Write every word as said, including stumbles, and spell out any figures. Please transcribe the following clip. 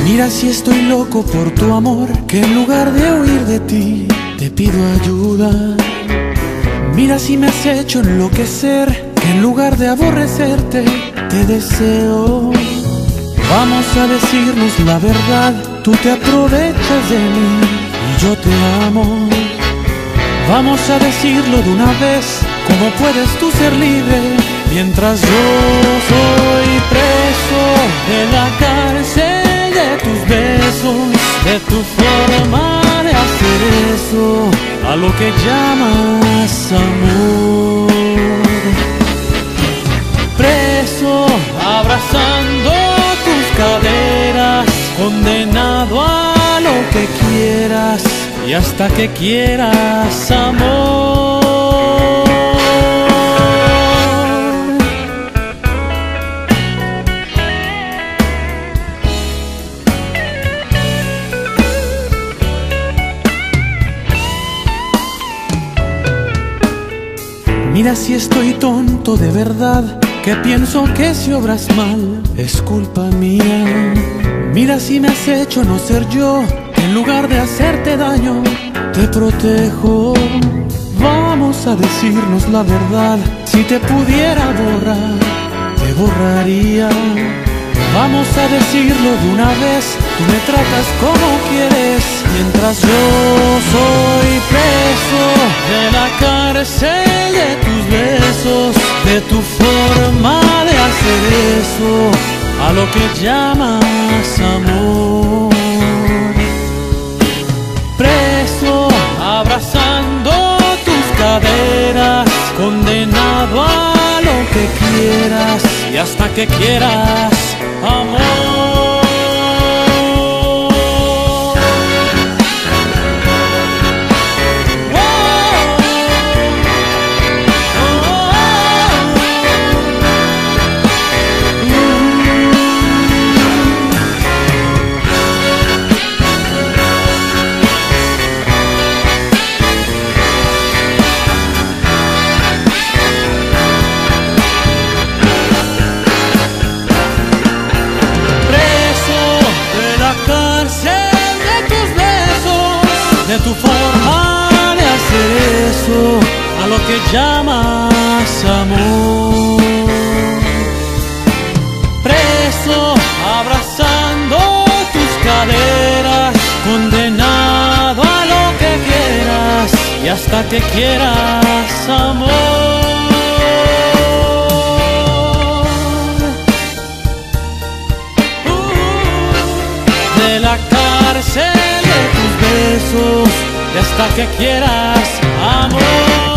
Mira si estoy loco por tu amor, que en lugar de huir de ti, te pido ayuda. Mira si me has hecho enloquecer, que en lugar de aborrecerte, te deseo. Vamos a decirnos la verdad, tú te aprovechas de mí y yo te amo. Vamos a decirlo de una vez, ¿cómo puedes tú ser libre mientras yo soy preso de la cárcel de tus besos, de tu forma de hacer eso a lo que llamas amor? Preso, abrazando tus caderas, condenado a lo que quieras y hasta que quieras amor. Mira si estoy tonto de verdad, que pienso que si obras mal es culpa mía. Mira si me has hecho no ser yo, que en lugar de hacerte daño te protejo. Vamos a decirnos la verdad, si te pudiera borrar, te borraría. Vamos a decirlo de una vez, tú me tratas como quieres, mientras yo soy preso de la cárcel de tus besos, de tu forma de hacer eso a lo que llamas amor. Preso, abrazando tus caderas, condenado a lo que quieras y hasta que quieras amor. De tu forma de hacer eso a lo que llamas amor. Preso, abrazando tus caderas, condenado a lo que quieras y hasta que quieras amor. Uh, de la cárcel y hasta que quieras amor.